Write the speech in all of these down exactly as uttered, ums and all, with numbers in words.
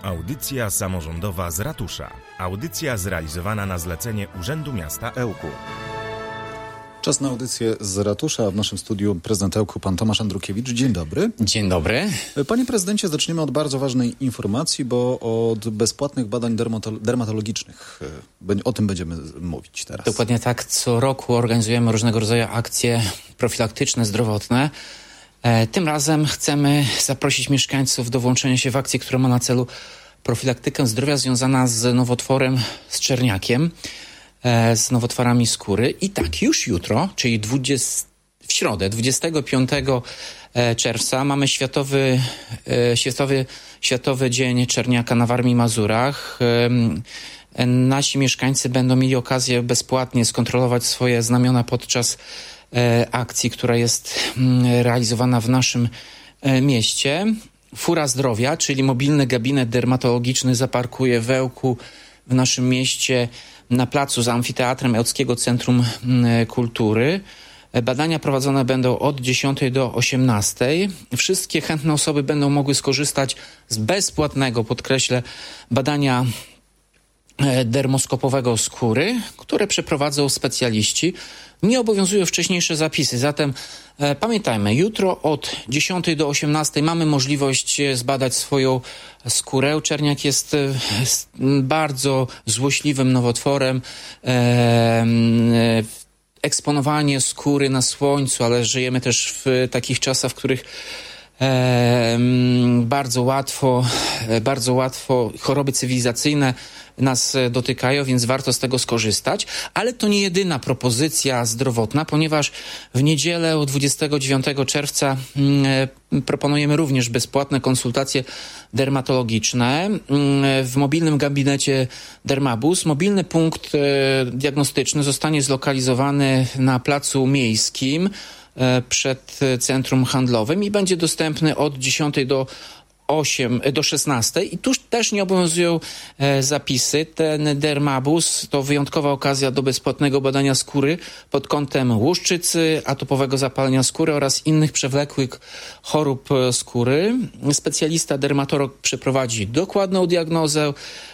Audycja samorządowa z ratusza. Audycja zrealizowana na zlecenie Urzędu Miasta Ełku. Czas na audycję z ratusza. W naszym studiu prezydent Ełku, pan Tomasz Andrukiewicz. Dzień dobry. Dzień dobry. Panie prezydencie, zaczniemy od bardzo ważnej informacji, bo od bezpłatnych badań dermato- dermatologicznych. O tym będziemy mówić teraz. Dokładnie tak. Co roku organizujemy różnego rodzaju akcje profilaktyczne, zdrowotne. Tym razem chcemy zaprosić mieszkańców do włączenia się w akcję, która ma na celu profilaktykę zdrowia związana z nowotworem, z czerniakiem, z nowotworami skóry. I tak, już jutro, czyli dwudziestego w środę, dwudziestego piątego czerwca mamy Światowy, Światowy, Światowy Dzień Czerniaka na Warmii i Mazurach. Nasi mieszkańcy będą mieli okazję bezpłatnie skontrolować swoje znamiona podczas akcji, która jest realizowana w naszym mieście. Fura Zdrowia, czyli mobilny gabinet dermatologiczny, zaparkuje w Ełku, w naszym mieście, na placu za Amfiteatrem Ełckiego Centrum Kultury. Badania prowadzone będą od dziesiątej do osiemnastej. Wszystkie chętne osoby będą mogły skorzystać z bezpłatnego, podkreślę, badania dermoskopowego skóry, które przeprowadzą specjaliści. Nie obowiązują wcześniejsze zapisy, zatem e, pamiętajmy, jutro od dziesiątej do osiemnastej mamy możliwość zbadać swoją skórę. Czerniak jest e, bardzo złośliwym nowotworem. E, e, eksponowanie skóry na słońcu, ale żyjemy też w takich czasach, w których e, bardzo łatwo, bardzo łatwo choroby cywilizacyjne nas dotykają, więc warto z tego skorzystać. Ale to nie jedyna propozycja zdrowotna, ponieważ w niedzielę dwudziestego dziewiątego czerwca mm, proponujemy również bezpłatne konsultacje dermatologiczne mm, w mobilnym gabinecie Dermabus. Mobilny punkt e, diagnostyczny zostanie zlokalizowany na placu miejskim e, przed centrum handlowym i będzie dostępny od dziesiątej do osiem do szesnastej i tu też nie obowiązują e, zapisy. Ten Dermabus to wyjątkowa okazja do bezpłatnego badania skóry pod kątem łuszczycy, atopowego zapalenia skóry oraz innych przewlekłych chorób skóry. Specjalista dermatolog przeprowadzi dokładną diagnozę,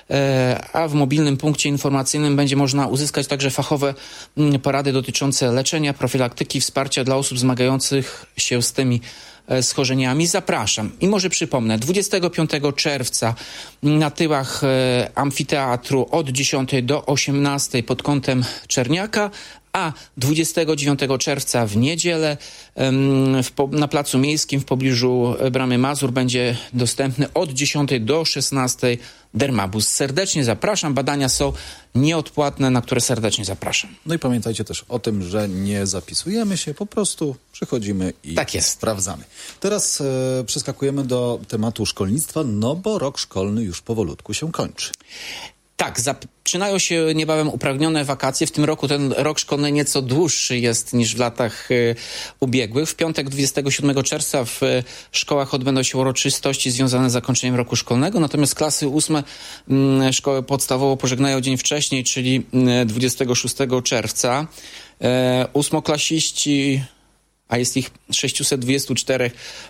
e, a w mobilnym punkcie informacyjnym będzie można uzyskać także fachowe m, porady dotyczące leczenia, profilaktyki, wsparcia dla osób zmagających się z tymi schorzeniami. Zapraszam. I może przypomnę, dwudziestego piątego czerwca na tyłach e, amfiteatru od dziesiątej do osiemnastej pod kątem Czerniaka, a dwudziestego dziewiątego czerwca w niedzielę em, w, po, na placu miejskim w pobliżu Bramy Mazur będzie dostępny od dziesiątej do szesnastej Dermabus. Serdecznie zapraszam. Badania są nieodpłatne, na które serdecznie zapraszam. No i pamiętajcie też o tym, że nie zapisujemy się, po prostu przychodzimy i tak jest. sprawdzamy. Teraz e, przeskakujemy do tematu szkolnictwa, no bo rok szkolny już powolutku się kończy. Tak, zaczynają się niebawem upragnione wakacje. W tym roku ten rok szkolny nieco dłuższy jest niż w latach y, ubiegłych. W piątek dwudziestego siódmego czerwca w y, szkołach odbędą się uroczystości związane z zakończeniem roku szkolnego, natomiast klasy ósme y, szkoły podstawowo pożegnają dzień wcześniej, czyli y, dwudziestego szóstego czerwca. Y, ósmoklasiści, a jest ich sześćset dwadzieścia cztery,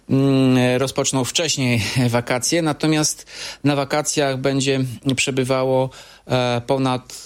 rozpoczną wcześniej wakacje, natomiast na wakacjach będzie przebywało ponad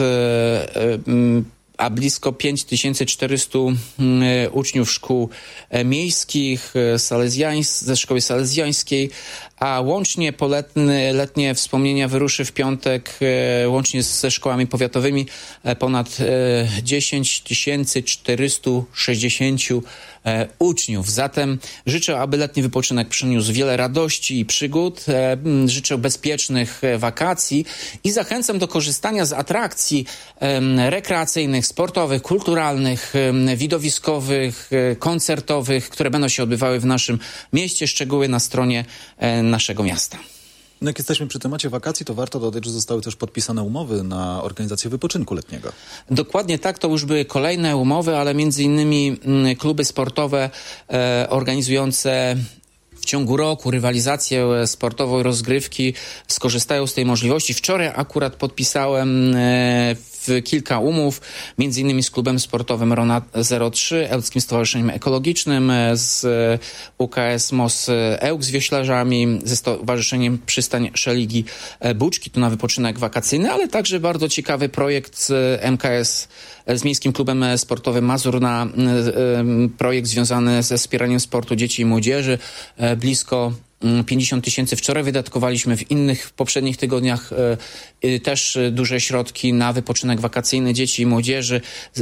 a blisko pięć tysięcy czterysta uczniów szkół miejskich salezjańs- ze szkoły salezjańskiej, a łącznie poletnie letnie wspomnienia wyruszy w piątek e, łącznie ze szkołami powiatowymi e, ponad e, dziesięć tysięcy czterysta sześćdziesiąt e, uczniów. Zatem życzę, aby letni wypoczynek przyniósł wiele radości i przygód. E, życzę bezpiecznych e, wakacji i zachęcam do korzystania z atrakcji e, rekreacyjnych, sportowych, kulturalnych, e, widowiskowych, e, koncertowych, które będą się odbywały w naszym mieście. Szczegóły na stronie e, naszego miasta. No jak jesteśmy przy temacie wakacji, to warto dodać, że zostały też podpisane umowy na organizację wypoczynku letniego. Dokładnie tak, to już były kolejne umowy, ale między innymi m, kluby sportowe e, organizujące w ciągu roku rywalizację sportową i rozgrywki skorzystają z tej możliwości. Wczoraj akurat podpisałem e, w kilka umów, między innymi z klubem sportowym Rona zero trzy, Ełckim Stowarzyszeniem Ekologicznym, z U K S M O S Ełk z wioślarzami, ze Stowarzyszeniem Przystań Szeligi Buczki, to na wypoczynek wakacyjny, ale także bardzo ciekawy projekt z M K S, z Miejskim Klubem Sportowym Mazur na projekt związany ze wspieraniem sportu dzieci i młodzieży. Blisko pięćdziesiąt tysięcy wczoraj wydatkowaliśmy, w innych w poprzednich tygodniach y, też duże środki na wypoczynek wakacyjny dzieci i młodzieży. Y,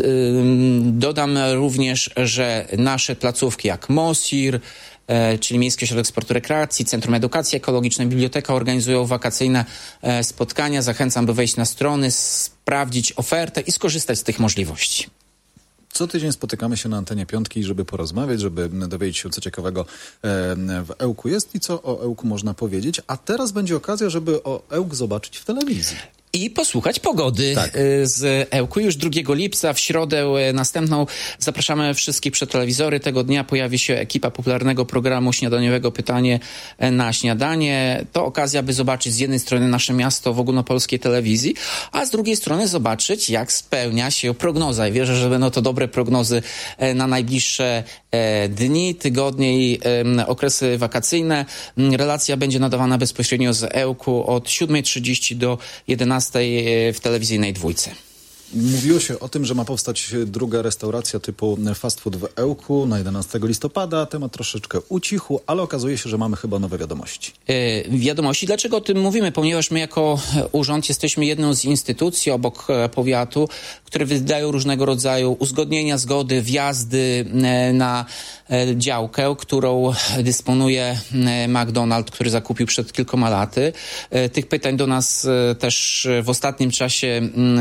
dodam również, że nasze placówki jak MOSIR, y, czyli Miejski Ośrodek Sportu i Rekreacji, Centrum Edukacji Ekologicznej, Biblioteka organizują wakacyjne y, spotkania. Zachęcam, by wejść na strony, sprawdzić ofertę i skorzystać z tych możliwości. Co tydzień spotykamy się na antenie Piątki, żeby porozmawiać, żeby dowiedzieć się, co ciekawego w Ełku jest i co o Ełku można powiedzieć. A teraz będzie okazja, żeby o Ełk zobaczyć w telewizji. I posłuchać pogody tak. z Ełku. Już drugiego lipca, w środę następną, zapraszamy wszystkich przed telewizory. Tego dnia pojawi się ekipa popularnego programu śniadaniowego Pytanie na śniadanie. To okazja, by zobaczyć z jednej strony nasze miasto w ogólnopolskiej telewizji, a z drugiej strony zobaczyć, jak spełnia się prognoza. I wierzę, że będą to dobre prognozy na najbliższe dni, tygodnie i okresy wakacyjne. Relacja będzie nadawana bezpośrednio z Ełku od siódma trzydzieści do jedenastej w telewizyjnej dwójce. Mówiło się o tym, że ma powstać druga restauracja typu fast food w Ełku na jedenastego listopada. Temat troszeczkę ucichł, ale okazuje się, że mamy chyba nowe wiadomości. Yy, wiadomości. Dlaczego o tym mówimy? Ponieważ my jako urząd jesteśmy jedną z instytucji obok powiatu, które wydają różnego rodzaju uzgodnienia, zgody, wjazdy na działkę, którą dysponuje McDonald's, który zakupił przed kilkoma laty. Tych pytań do nas też w ostatnim czasie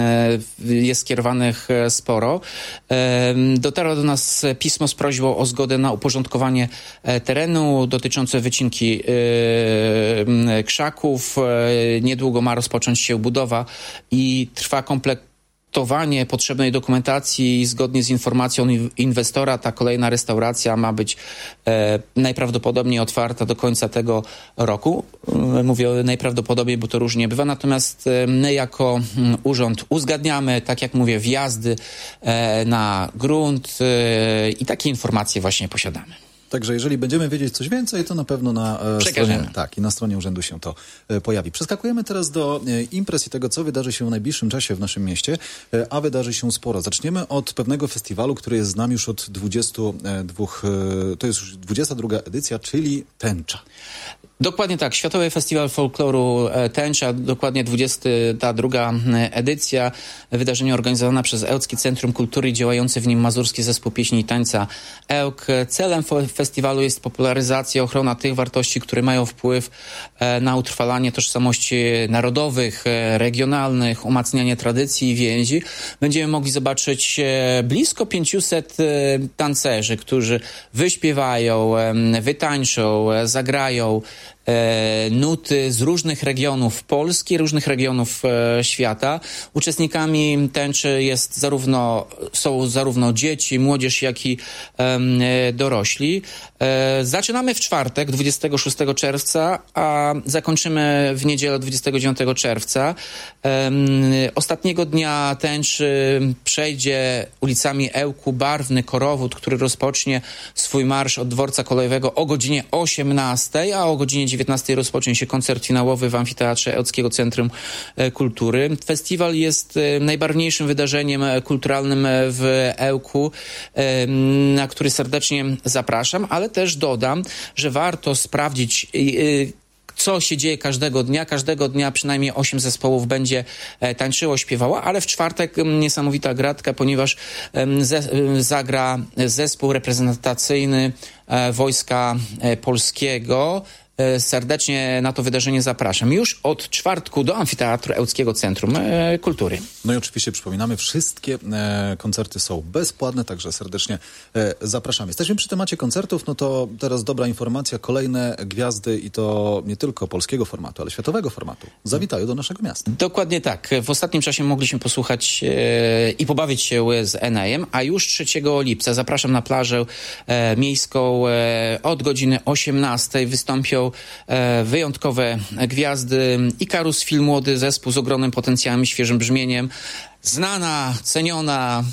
jest skierowanych sporo. Dotarło do nas pismo z prośbą o zgodę na uporządkowanie terenu dotyczące wycinki krzaków. Niedługo ma rozpocząć się budowa i trwa kompleks potrzebnej dokumentacji. Zgodnie z informacją inwestora ta kolejna restauracja ma być e, najprawdopodobniej otwarta do końca tego roku. E, mówię najprawdopodobniej, bo to różnie bywa. Natomiast e, my jako m, urząd uzgadniamy, tak jak mówię, wjazdy e, na grunt e, i takie informacje właśnie posiadamy. Także jeżeli będziemy wiedzieć coś więcej, to na pewno na e, stronie, tak, i na stronie urzędu się to e, pojawi. Przeskakujemy teraz do e, imprez i tego, co wydarzy się w najbliższym czasie w naszym mieście, e, a wydarzy się sporo. Zaczniemy od pewnego festiwalu, który jest z nami już od dwudziestu dwóch, e, to jest już dwudziesta druga edycja, czyli Tęcza. Dokładnie tak. Światowy Festiwal Folkloru Tęcza, dokładnie dwudziesta druga edycja. Wydarzenie organizowane przez Ełckie Centrum Kultury i działający w nim Mazurski Zespół Pieśni i Tańca Ełk. Celem festiwalu jest popularyzacja, ochrona tych wartości, które mają wpływ na utrwalanie tożsamości narodowych, regionalnych, umacnianie tradycji i więzi. Będziemy mogli zobaczyć blisko pięciuset tancerzy, którzy wyśpiewają, wytańczą, zagrają E, nuty z różnych regionów Polski, różnych regionów e, świata. Uczestnikami tęczy jest zarówno, są zarówno dzieci, młodzież, jak i e, dorośli. E, zaczynamy w czwartek, dwudziestego szóstego czerwca, a zakończymy w niedzielę dwudziestego dziewiątego czerwca. E, ostatniego dnia tęczy przejdzie ulicami Ełku barwny korowód, który rozpocznie swój marsz od dworca kolejowego o godzinie osiemnastej, a o godzinie dziewiętnastej rozpocznie się koncert finałowy w Amfiteatrze Ełckiego Centrum Kultury. Festiwal jest najbarwniejszym wydarzeniem kulturalnym w Ełku, na który serdecznie zapraszam, ale też dodam, że warto sprawdzić, co się dzieje każdego dnia. Każdego dnia przynajmniej osiem zespołów będzie tańczyło, śpiewało, ale w czwartek niesamowita gratka, ponieważ ze, zagra zespół reprezentacyjny Wojska Polskiego. Serdecznie na to wydarzenie zapraszam. Już od czwartku do Amfiteatru Ełckiego Centrum e, Kultury. No i oczywiście przypominamy, wszystkie e, koncerty są bezpłatne, także serdecznie e, zapraszamy. Jesteśmy przy temacie koncertów, no to teraz dobra informacja, kolejne gwiazdy i to nie tylko polskiego formatu, ale światowego formatu zawitają do naszego miasta. Dokładnie tak. W ostatnim czasie mogliśmy posłuchać e, i pobawić się z Enejem, a już trzeciego lipca zapraszam na plażę e, miejską wystąpią e, od godziny osiemnastej, wystąpią e, wyjątkowe gwiazdy Ikarus Film, młody zespół z ogromnym potencjałem i świeżym brzmieniem. Znana, ceniona,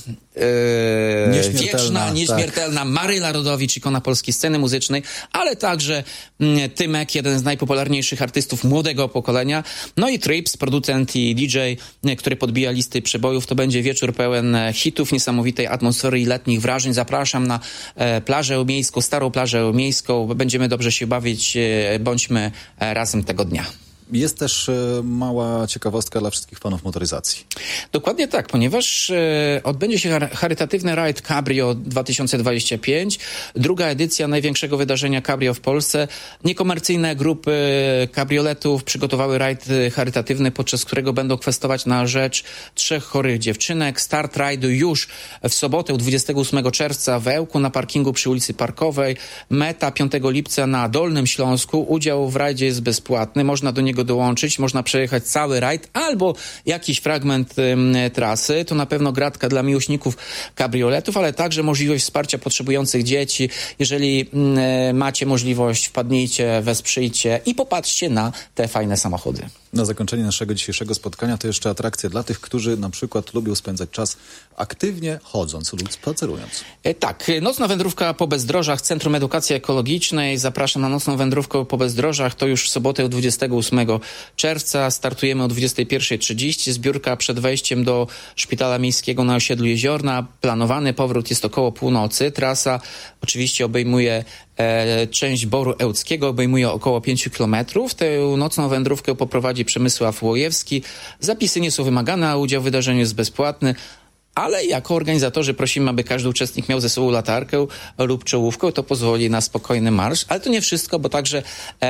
e, Nieśmiertelna, wieczna, nieśmiertelna tak. Maryla Rodowicz, ikona polskiej sceny muzycznej, ale także mm, Tymek, jeden z najpopularniejszych artystów młodego pokolenia. No i Trips, producent i D J, który podbija listy przebojów. To będzie wieczór pełen hitów, niesamowitej atmosfery i letnich wrażeń. Zapraszam na e, plażę miejską, starą plażę miejską. Będziemy dobrze się bawić. E, bądźmy e, razem tego dnia. Jest też e, mała ciekawostka dla wszystkich fanów motoryzacji. Dokładnie tak, ponieważ e, odbędzie się char- charytatywny rajd Cabrio dwa tysiące dwudziesty piąty, druga edycja największego wydarzenia Cabrio w Polsce. Niekomercyjne grupy kabrioletów przygotowały rajd charytatywny, podczas którego będą kwestować na rzecz trzech chorych dziewczynek. Start rajdu już w sobotę, dwudziestego ósmego czerwca w Ełku na parkingu przy ulicy Parkowej. Meta piątego lipca na Dolnym Śląsku. Udział w rajdzie jest bezpłatny, można do niego dołączyć, można przejechać cały rajd albo jakiś fragment ym, trasy. To na pewno gratka dla miłośników kabrioletów, ale także możliwość wsparcia potrzebujących dzieci. Jeżeli y, macie możliwość, wpadnijcie, wesprzyjcie i popatrzcie na te fajne samochody. Na zakończenie naszego dzisiejszego spotkania to jeszcze atrakcja dla tych, którzy na przykład lubią spędzać czas aktywnie chodząc lub spacerując. E, tak, nocna wędrówka po bezdrożach, Centrum Edukacji Ekologicznej. Zapraszam na nocną wędrówkę po bezdrożach. To już w sobotę dwudziestego ósmego czerwca. Startujemy o dwudziestej pierwszej trzydzieści. Zbiórka przed wejściem do Szpitala Miejskiego na osiedlu Jeziorna. Planowany powrót jest około północy. Trasa oczywiście obejmuje e, część Boru Ełckiego, obejmuje około pięciu kilometrów. Tę nocną wędrówkę poprowadzi Przemysław Łojewski. Zapisy nie są wymagane, a udział w wydarzeniu jest bezpłatny. Ale jako organizatorzy prosimy, aby każdy uczestnik miał ze sobą latarkę lub czołówkę. To pozwoli na spokojny marsz. Ale to nie wszystko, bo także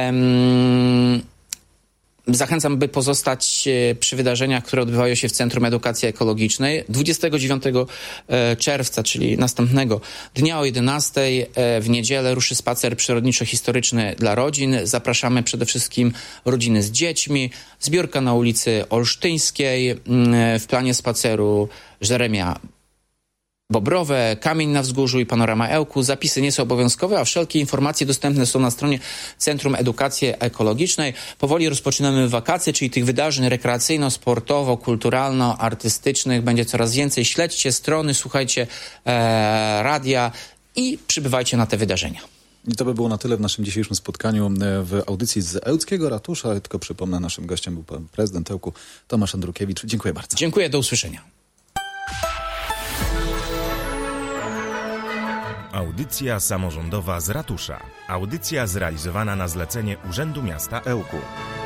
em, zachęcam, by pozostać przy wydarzeniach, które odbywają się w Centrum Edukacji Ekologicznej. dwudziestego dziewiątego czerwca, czyli następnego dnia o jedenastej w niedzielę ruszy spacer przyrodniczo-historyczny dla rodzin. Zapraszamy przede wszystkim rodziny z dziećmi. Zbiórka na ulicy Olsztyńskiej. W planie spaceru Żeremia Bobrowe, Kamień na Wzgórzu i Panorama Ełku. Zapisy nie są obowiązkowe, a wszelkie informacje dostępne są na stronie Centrum Edukacji Ekologicznej. Powoli rozpoczynamy wakacje, czyli tych wydarzeń rekreacyjno, sportowo, kulturalno-artystycznych będzie coraz więcej. Śledźcie strony, słuchajcie e, radia i przybywajcie na te wydarzenia. I to by było na tyle w naszym dzisiejszym spotkaniu w audycji z Ełckiego Ratusza. Ale tylko przypomnę, naszym gościem był pan prezydent Ełku Tomasz Andrukiewicz. Dziękuję bardzo. Dziękuję, do usłyszenia. Audycja samorządowa z ratusza. Audycja zrealizowana na zlecenie Urzędu Miasta Ełku.